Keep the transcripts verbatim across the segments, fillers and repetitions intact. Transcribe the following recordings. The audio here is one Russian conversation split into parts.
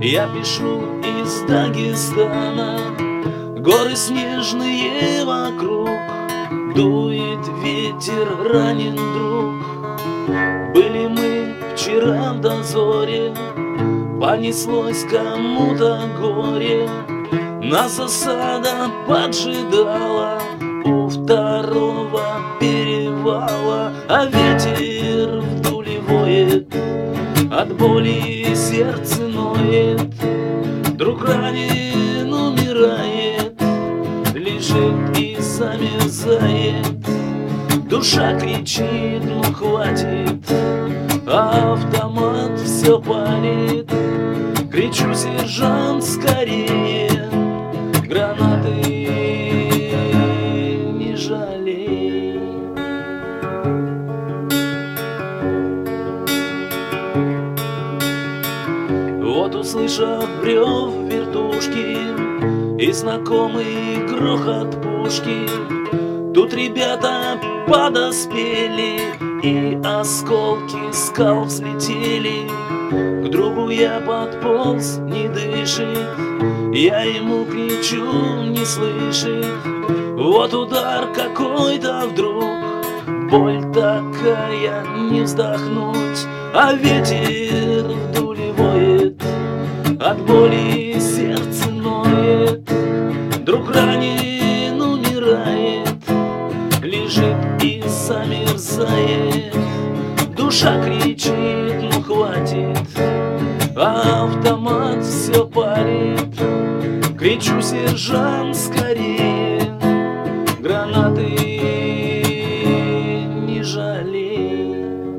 Я пишу из Дагестана, горы снежные вокруг, дует ветер, ранен друг. Были мы вчера в дозоре, понеслось кому-то горе. Нас осада поджидала у второго перевала, а ветер вдуль воет, от боли сердце ноет. Друг ранен, умирает, лежит и замерзает. Душа кричит, ну хватит, а автомат все палит. Кричу: сержант, скорее, гранаты не жалей. Вот, услышав рев вертушки и знакомый грохот пушки, тут ребята подоспели, и осколки скал взлетели. К другу я подполз, не дышит, я ему кричу, не слышит. Вот удар какой-то вдруг, боль такая, не вздохнуть, а ветер вдуль воет, от боли сердце ноет. Друг ранен, умирает, лежит и замерзает. Душа кричит, ну хватит, а автомат все палит. Кричу: сержант, скорее, гранаты не жалей.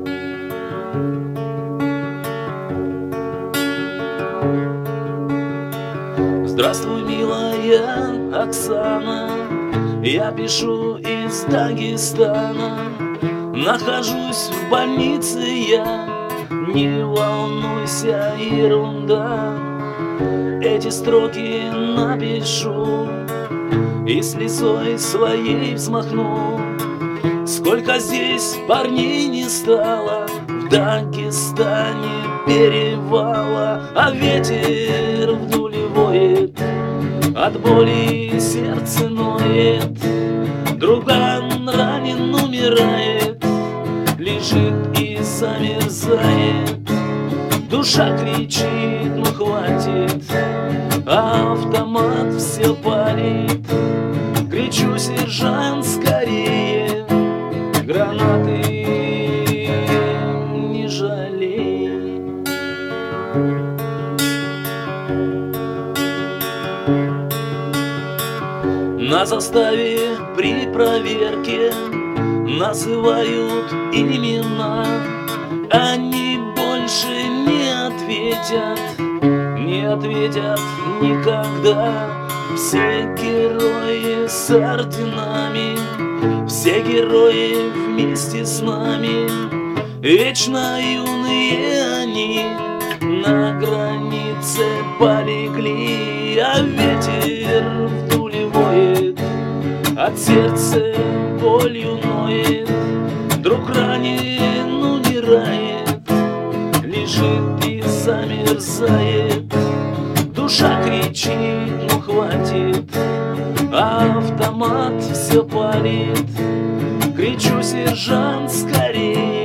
Здравствуй, милая Оксана, я пишу из Дагестана. Нахожусь в больнице я, не волнуйся, ерунда. Эти строки напишу и слезой своей взмахну. Сколько здесь парней не стало, в Дагестане перевала, а ветер вдуль воет, от боли сердце ноет. Друган ранен, умирает, лежит и замерзает. Душа кричит, ну хватит, а автомат все палит. Кричу: сержант, скорее, гранаты не жалей. На заставе при проверке называют имена. Они больше не ответят, не ответят никогда. Все герои с орденами, все герои вместе с нами. Вечно юные они на границе полегли, а ветер вдуль воет, от сердца болью ноет. Друг ранен, умирает, лежит и замерзает. Душа кричит, ну хватит, а автомат все палит. Кричу: сержант, скорее,